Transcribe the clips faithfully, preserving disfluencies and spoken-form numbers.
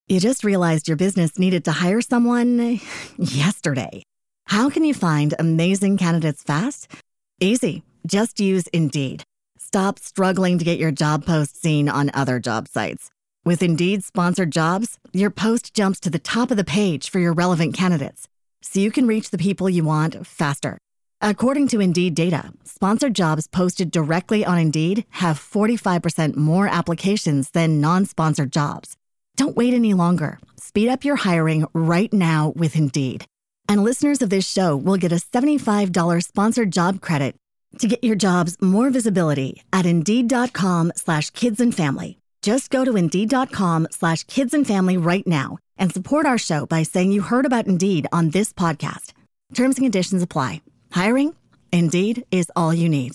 You just realized your business needed to hire someone yesterday. How can you find amazing candidates fast? Easy. Just use Indeed. Stop struggling to get your job post seen on other job sites. With Indeed sponsored jobs, your post jumps to the top of the page for your relevant candidates, so you can reach the people you want faster. According to Indeed data, sponsored jobs posted directly on Indeed have forty-five percent more applications than non-sponsored jobs. Don't wait any longer. Speed up your hiring right now with Indeed. And listeners of this show will get a seventy-five dollars sponsored job credit to get your jobs more visibility at Indeed.com slash kids and family. Just go to Indeed.com slash kids and family right now and support our show by saying you heard about Indeed on this podcast. Terms and conditions apply. Hiring? Indeed is all you need.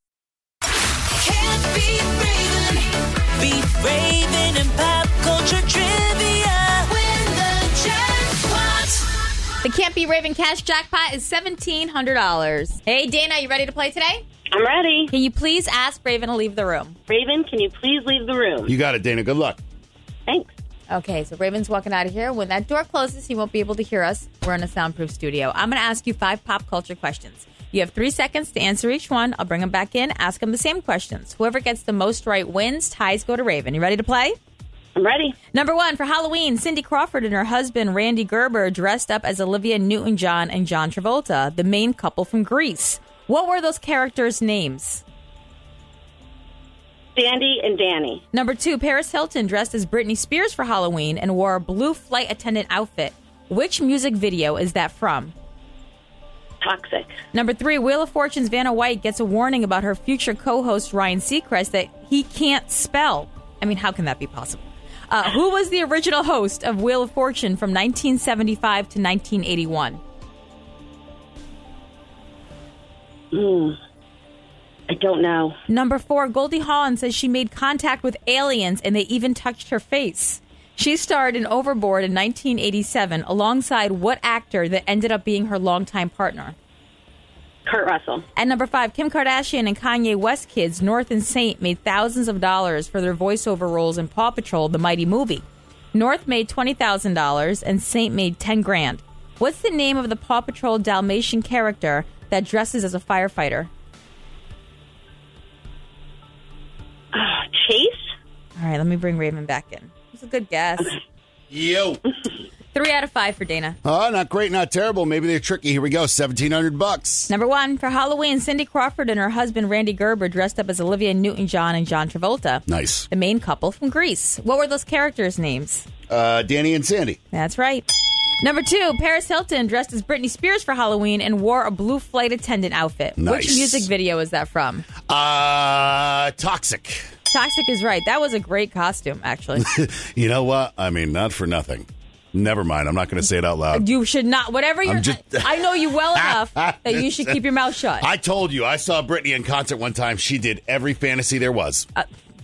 Can't beat Raven. Beat Raven in pop culture trivia. Win the jackpot. The Can't Be Raven cash jackpot is seventeen hundred dollars. Hey, Dana, you ready to play today? I'm ready. Can you please ask Raven to leave the room? Raven, can you please leave the room? You got it, Dana. Good luck. Thanks. Okay, so Raven's walking out of here. When that door closes, he won't be able to hear us. We're in a soundproof studio. I'm going to ask you five pop culture questions. You have three seconds to answer each one. I'll bring them back in, ask them the same questions. Whoever gets the most right wins. Ties go to Raven. You ready to play? I'm ready. Number one, for Halloween, Cindy Crawford and her husband, Randy Gerber, dressed up as Olivia Newton-John and John Travolta, the main couple from Grease. What were those characters' names? Sandy and Danny. Number two, Paris Hilton dressed as Britney Spears for Halloween and wore a blue flight attendant outfit. Which music video is that from? Toxic. Number three, Wheel of Fortune's Vanna White gets a warning about her future co-host Ryan Seacrest that he can't spell. I mean, how can that be possible? Uh, who was the original host of Wheel of Fortune from nineteen seventy-five to nineteen eighty-one? Hmm. I don't know. Number four, Goldie Hawn says she made contact with aliens and they even touched her face. She starred in Overboard in nineteen eighty-seven alongside what actor that ended up being her longtime partner? Kurt Russell. And number five, Kim Kardashian and Kanye West kids North and Saint made thousands of dollars for their voiceover roles in Paw Patrol, the Mighty Movie. North made twenty thousand dollars and Saint made ten grand. What's the name of the Paw Patrol Dalmatian character that dresses as a firefighter? Uh, Chase? All right, let me bring Raven back in. It's a good guess. Yo. Three out of five for Dana. Oh, not great, not terrible. Maybe they're tricky. Here we go. seventeen hundred bucks. Number one, for Halloween, Cindy Crawford and her husband Randy Gerber dressed up as Olivia Newton-John and John Travolta. Nice. The main couple from Grease. What were those characters' names? Uh, Danny and Sandy. That's right. Number two, Paris Hilton dressed as Britney Spears for Halloween and wore a blue flight attendant outfit. Nice. Which music video is that from? Uh, Toxic. Toxic is right. That was a great costume, actually. You know what? I mean, not for nothing. Never mind. I'm not going to say it out loud. You should not. Whatever you're... just- I know you well enough that you should keep your mouth shut. I told you. I saw Britney in concert one time. She did every fantasy there was. Uh,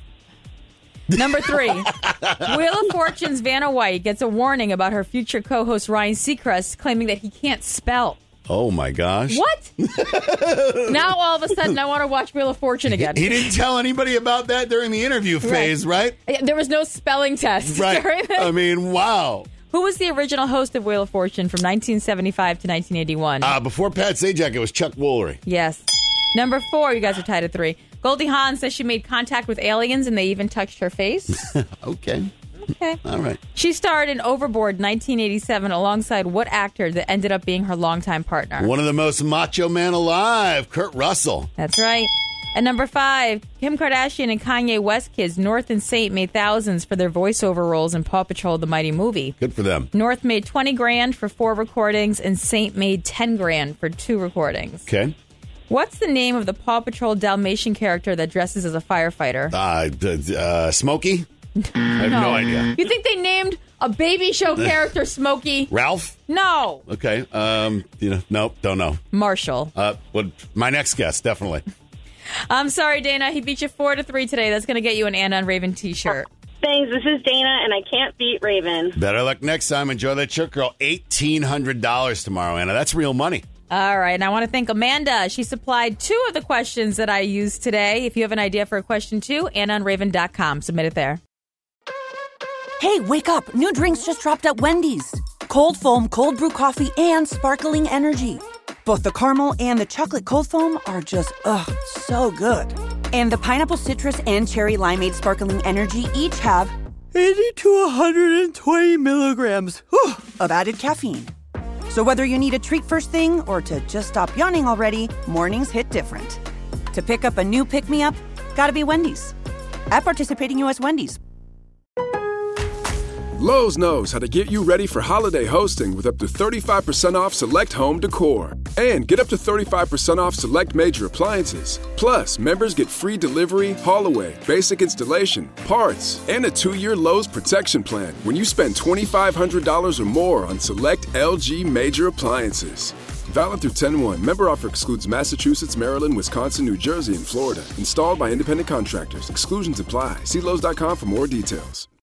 Number three, Wheel of Fortune's Vanna White gets a warning about her future co-host Ryan Seacrest claiming that he can't spell. Oh, my gosh. What? Now, all of a sudden, I want to watch Wheel of Fortune again. He didn't tell anybody about that during the interview phase, right? right? There was no spelling test. Right. During the- I mean, wow. Who was the original host of Wheel of Fortune from nineteen seventy-five to nineteen eighty-one? Uh, before Pat Sajak, it was Chuck Woolery. Yes. Number four, you guys are tied at three. Goldie Hawn says she made contact with aliens and they even touched her face. Okay. Okay. All right. She starred in Overboard nineteen eighty-seven alongside what actor that ended up being her longtime partner? One of the most macho men alive, Kurt Russell. That's right. And number five, Kim Kardashian and Kanye West kids North and Saint made thousands for their voiceover roles in Paw Patrol, the Mighty Movie. Good for them. North made twenty grand for four recordings and Saint made ten grand for two recordings. Okay. What's the name of the Paw Patrol Dalmatian character that dresses as a firefighter? Uh, d- uh, Smokey? I have no. no idea. You think they named a baby show character Smokey? Ralph? No. Okay. Um, you know, nope, don't know. Marshall. Uh, well, my next guess, definitely. I'm sorry, Dana. He beat you four to three today. That's going to get you an Anna and Raven t-shirt. Thanks. This is Dana, and I can't beat Raven. Better luck next time. Enjoy that shirt, girl. eighteen hundred dollars tomorrow, Anna. That's real money. All right. And I want to thank Amanda. She supplied two of the questions that I used today. If you have an idea for a question, too, anna and raven dot com. Submit it there. Hey, wake up. New drinks just dropped at Wendy's. Cold foam, cold brew coffee, and sparkling energy. Both the caramel and the chocolate cold foam are just, ugh, so good. And the pineapple citrus and cherry limeade sparkling energy each have eighty to one hundred twenty milligrams whew, of added caffeine. So whether you need a treat first thing or to just stop yawning already, mornings hit different. To pick up a new pick-me-up, gotta be Wendy's. At participating U S Wendy's. Lowe's knows how to get you ready for holiday hosting with up to thirty-five percent off select home decor. And get up to thirty-five percent off select major appliances. Plus, members get free delivery, haul-away, basic installation, parts, and a two-year Lowe's protection plan when you spend twenty-five hundred dollars or more on select L G major appliances. Valid through ten one. Member offer excludes Massachusetts, Maryland, Wisconsin, New Jersey, and Florida. Installed by independent contractors. Exclusions apply. See Lowe's dot com for more details.